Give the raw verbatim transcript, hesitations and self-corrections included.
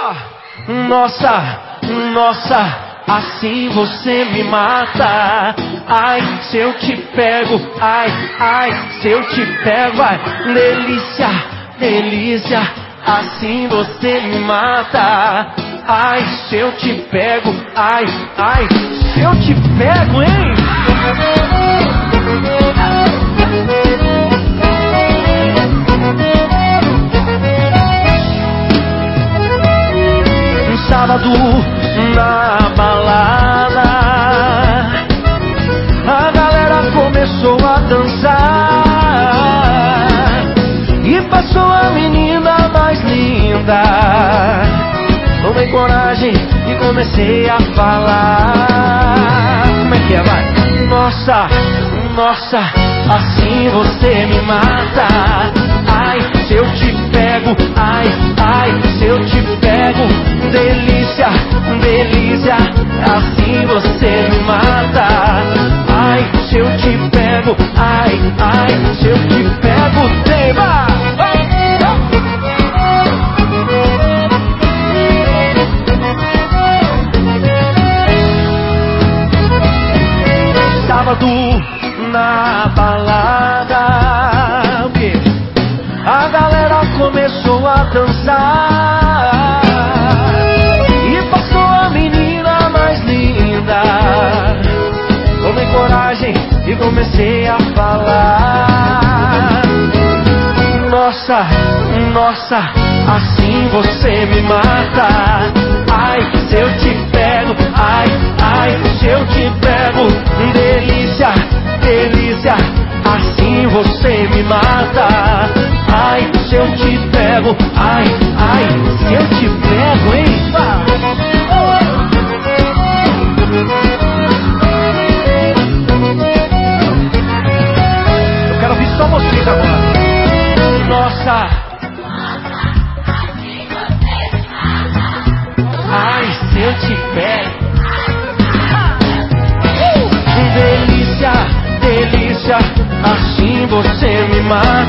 Nossa, nossa, assim você me mata. Ai, se eu te pego, ai, ai, se eu te pego, ai, delícia, delícia, assim você me mata. Ai, se eu te pego, ai, ai, se eu te pego, hein? Um sábado na balada, a galera começou a dançar e passou a menina mais linda. Tomei coragem e comecei a falar. Como é que é, vai? Nossa, nossa, assim você me mata. Ai, se eu te pego, ai, ai, se eu te pego, delícia, delícia, assim você me mata. Ai, se eu te pego, ai, ai, se eu te pego, tema. Sábado na balada, o quê? A galera começou a dançar e passou a menina mais linda. Tomei coragem e comecei a falar. Nossa, nossa, assim você me mata. Ai, se eu te pego, ai, ai, se eu te pego, delícia, delícia, assim você me mata. Ai, se eu te pego, ai, ai, se eu te pego, hein? Eu quero ouvir só vocês agora. Nossa, ai, se eu te pego, delícia, delícia, assim você me mata.